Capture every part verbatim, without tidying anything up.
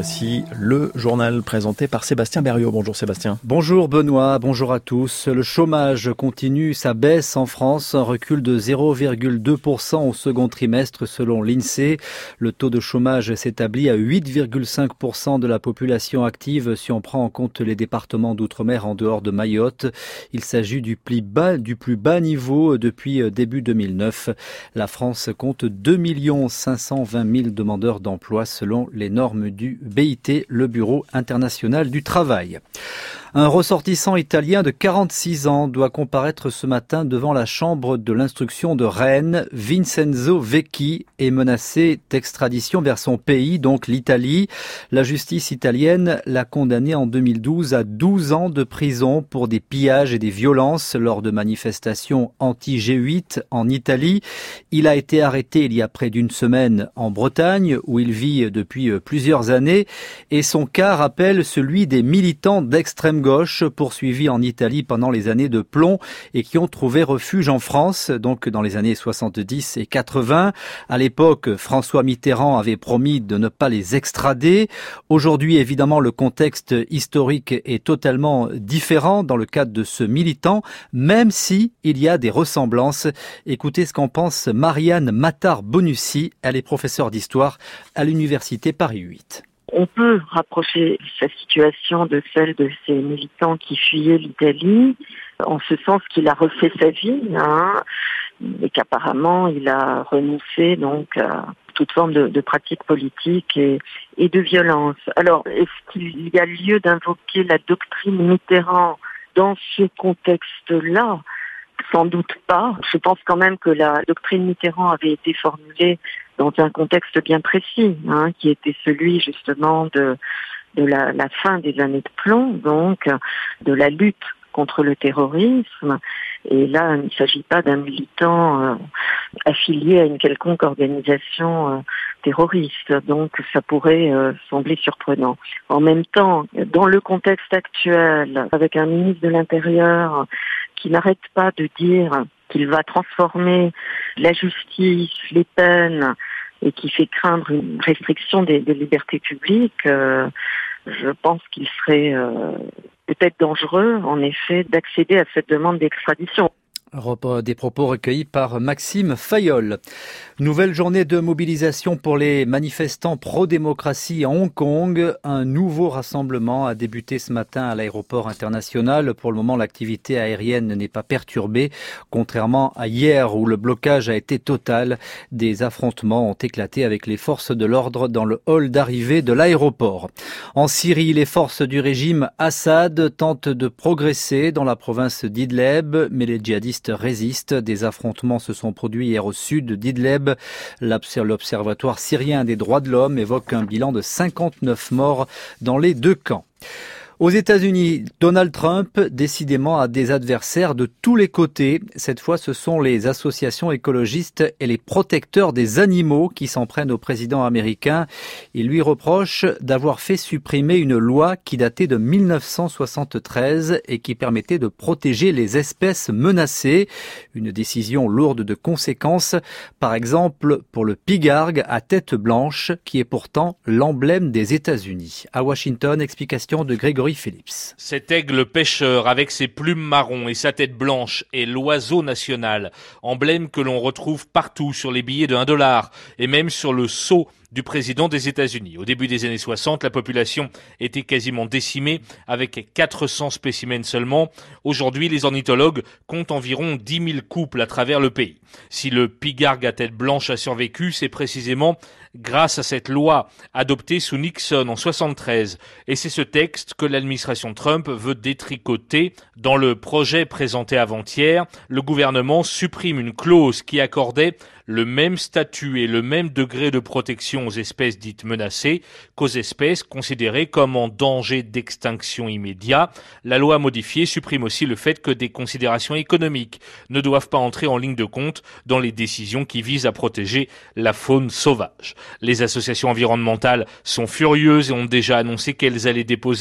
Voici le journal présenté par Sébastien Berriot. Bonjour Sébastien. Bonjour Benoît, bonjour à tous. Le chômage continue sa baisse en France, un recul de zéro virgule deux pour cent au second trimestre selon l'INSEE. Le taux de chômage s'établit à huit virgule cinq pour cent de la population active si on prend en compte les départements d'outre-mer en dehors de Mayotte. Il s'agit du plus bas, du plus bas niveau depuis début deux mille neuf. La France compte deux millions cinq cent vingt mille demandeurs d'emploi selon les normes du B I T, le Bureau international du travail. Un ressortissant italien de quarante-six ans doit comparaître ce matin devant la chambre de l'instruction de Rennes. Vincenzo Vecchi est menacé d'extradition vers son pays, donc l'Italie. La justice italienne l'a condamné en deux mille douze à douze ans de prison pour des pillages et des violences lors de manifestations anti-G huit en Italie. Il a été arrêté il y a près d'une semaine en Bretagne, où il vit depuis plusieurs années, et son cas rappelle celui des militants d'extrême gauche poursuivis en Italie pendant les années de plomb et qui ont trouvé refuge en France, donc dans les années soixante-dix et quatre-vingts. À l'époque, François Mitterrand avait promis de ne pas les extrader. Aujourd'hui, évidemment, le contexte historique est totalement différent dans le cadre de ce militant, même si il y a des ressemblances. Écoutez ce qu'en pense Marianne Matar-Bonussi. Elle est professeure d'histoire à l'université Paris huit. On peut rapprocher sa situation de celle de ces militants qui fuyaient l'Italie, en ce sens qu'il a refait sa vie, hein, et qu'apparemment il a renoncé donc à toute forme de, de pratique politique et, et de violence. Alors, est-ce qu'il y a lieu d'invoquer la doctrine Mitterrand dans ce contexte-là ? Sans doute pas. Je pense quand même que la doctrine Mitterrand avait été formulée dans un contexte bien précis, hein, qui était celui justement de, de la, la fin des années de plomb, donc de la lutte contre le terrorisme. Et là, il ne s'agit pas d'un militant euh, affilié à une quelconque organisation euh, terroriste, donc ça pourrait euh, sembler surprenant. En même temps, dans le contexte actuel, avec un ministre de l'Intérieur qui n'arrête pas de dire qu'il va transformer la justice, les peines, et qui fait craindre une restriction des, des libertés publiques, euh, je pense qu'il serait euh, peut-être dangereux, en effet, d'accéder à cette demande d'extradition. Des propos recueillis par Maxime Fayolle. Nouvelle journée de mobilisation pour les manifestants pro-démocratie à Hong Kong. Un nouveau rassemblement a débuté ce matin à l'aéroport international. Pour le moment, l'activité aérienne n'est pas perturbée. Contrairement à hier où le blocage a été total, des affrontements ont éclaté avec les forces de l'ordre dans le hall d'arrivée de l'aéroport. En Syrie, les forces du régime Assad tentent de progresser dans la province d'Idleb, mais les djihadistes résistent. Des affrontements se sont produits hier au sud d'Idleb. L'Observatoire syrien des droits de l'homme évoque un bilan de cinquante-neuf morts dans les deux camps. Aux États-Unis, Donald Trump, décidément, a des adversaires de tous les côtés. Cette fois, ce sont les associations écologistes et les protecteurs des animaux qui s'en prennent au président américain. Ils lui reprochent d'avoir fait supprimer une loi qui datait de mille neuf cent soixante-treize et qui permettait de protéger les espèces menacées. Une décision lourde de conséquences. Par exemple, pour le pigargue à tête blanche, qui est pourtant l'emblème des États-Unis. À Washington, explication de Grégory Phillips. Cet aigle pêcheur avec ses plumes marron et sa tête blanche est l'oiseau national, emblème que l'on retrouve partout sur les billets de un dollar et même sur le sceau du président des États-Unis. Au début des années soixante, la population était quasiment décimée avec quatre cents spécimens seulement. Aujourd'hui, les ornithologues comptent environ dix mille couples à travers le pays. Si le pigargue à tête blanche a survécu, c'est précisément grâce à cette loi adoptée sous Nixon en soixante-treize. Et c'est ce texte que l'administration Trump veut détricoter. Dans le projet présenté avant-hier, le gouvernement supprime une clause qui accordait le même statut et le même degré de protection aux espèces dites menacées qu'aux espèces considérées comme en danger d'extinction immédiat. La loi modifiée supprime aussi le fait que des considérations économiques ne doivent pas entrer en ligne de compte dans les décisions qui visent à protéger la faune sauvage. Les associations environnementales sont furieuses et ont déjà annoncé qu'elles allaient déposer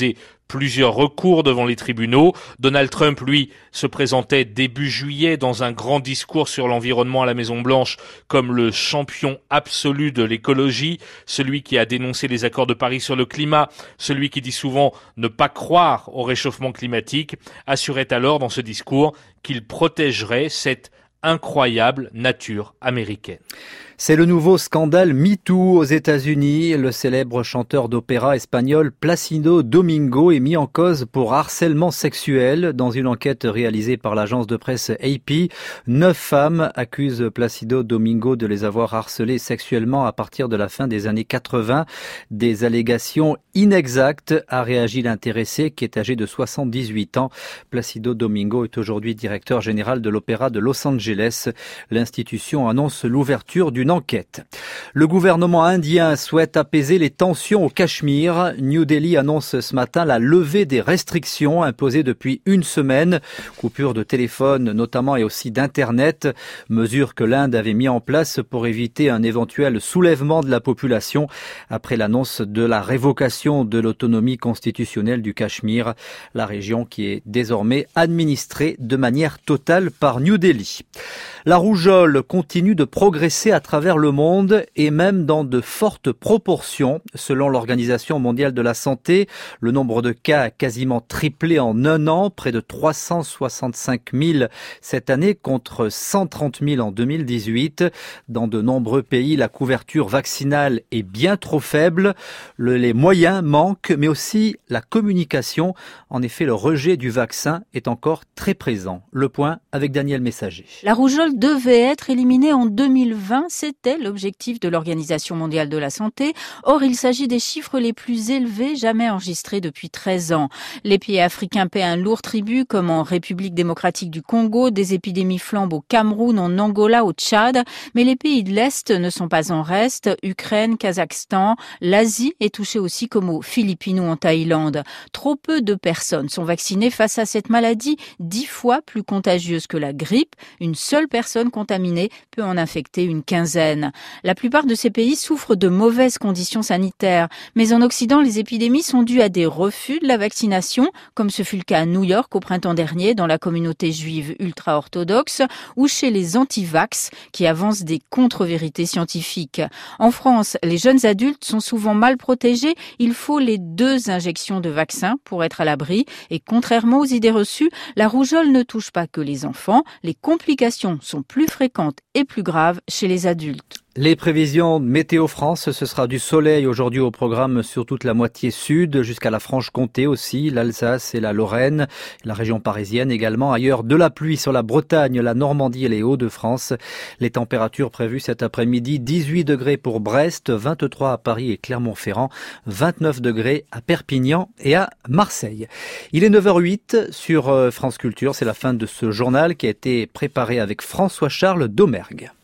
plusieurs recours devant les tribunaux. Donald Trump, lui, se présentait début juillet dans un grand discours sur l'environnement à la Maison-Blanche comme le champion absolu de l'écologie, celui qui a dénoncé les accords de Paris sur le climat, celui qui dit souvent ne pas croire au réchauffement climatique, assurait alors dans ce discours qu'il protégerait cette incroyable nature américaine. C'est le nouveau scandale MeToo aux États-Unis. Le célèbre chanteur d'opéra espagnol Plácido Domingo est mis en cause pour harcèlement sexuel. Dans une enquête réalisée par l'agence de presse A P, neuf femmes accusent Plácido Domingo de les avoir harcelées sexuellement à partir de la fin des années quatre-vingts. Des allégations inexactes, a réagi l'intéressé qui est âgé de soixante-dix-huit ans. Plácido Domingo est aujourd'hui directeur général de l'Opéra de Los Angeles. L'institution annonce l'ouverture d'une enquête. Le gouvernement indien souhaite apaiser les tensions au Cachemire. New Delhi annonce ce matin la levée des restrictions imposées depuis une semaine. Coupure de téléphone notamment et aussi d'internet. Mesure que l'Inde avait mis en place pour éviter un éventuel soulèvement de la population après l'annonce de la révocation de l'autonomie constitutionnelle du Cachemire. La région qui est désormais administrée de manière totale par New Delhi. La rougeole continue de progresser à travers le monde et même dans de fortes proportions. Selon l'Organisation mondiale de la santé, le nombre de cas a quasiment triplé en un an, près de trois cent soixante-cinq mille cette année contre cent trente mille en deux mille dix-huit. Dans de nombreux pays, la couverture vaccinale est bien trop faible. Le, les moyens manquent, mais aussi la communication. En effet, le rejet du vaccin est encore très présent. Le point avec Daniel Messager. La rougeole devait être éliminée en deux mille vingt. C'était l'objectif de l'Organisation mondiale de la santé. Or, il s'agit des chiffres les plus élevés jamais enregistrés depuis treize ans. Les pays africains paient un lourd tribut, comme en République démocratique du Congo. Des épidémies flambent au Cameroun, en Angola, au Tchad. Mais les pays de l'Est ne sont pas en reste. Ukraine, Kazakhstan, l'Asie est touchée aussi, comme aux Philippines ou en Thaïlande. Trop peu de personnes sont vaccinées face à cette maladie, dix fois plus contagieuse que la grippe. Une seule personne contaminée peut en infecter une quinzaine. La plupart de ces pays souffrent de mauvaises conditions sanitaires. Mais en Occident, les épidémies sont dues à des refus de la vaccination, comme ce fut le cas à New York au printemps dernier dans la communauté juive ultra-orthodoxe, ou chez les anti-vax qui avancent des contre-vérités scientifiques. En France, les jeunes adultes sont souvent mal protégés. Il faut les deux injections de vaccin pour être à l'abri. Et contrairement aux idées reçues, la rougeole ne touche pas que les enfants. Les complications sont plus fréquentes et plus graves chez les adultes. Les prévisions de Météo France, ce sera du soleil aujourd'hui au programme sur toute la moitié sud, jusqu'à la Franche-Comté aussi, l'Alsace et la Lorraine, la région parisienne également. Ailleurs, de la pluie sur la Bretagne, la Normandie et les Hauts-de-France. Les températures prévues cet après-midi, dix-huit degrés pour Brest, vingt-trois à Paris et Clermont-Ferrand, vingt-neuf degrés à Perpignan et à Marseille. Il est neuf heures huit sur France Culture, c'est la fin de ce journal qui a été préparé avec François-Charles Domergue.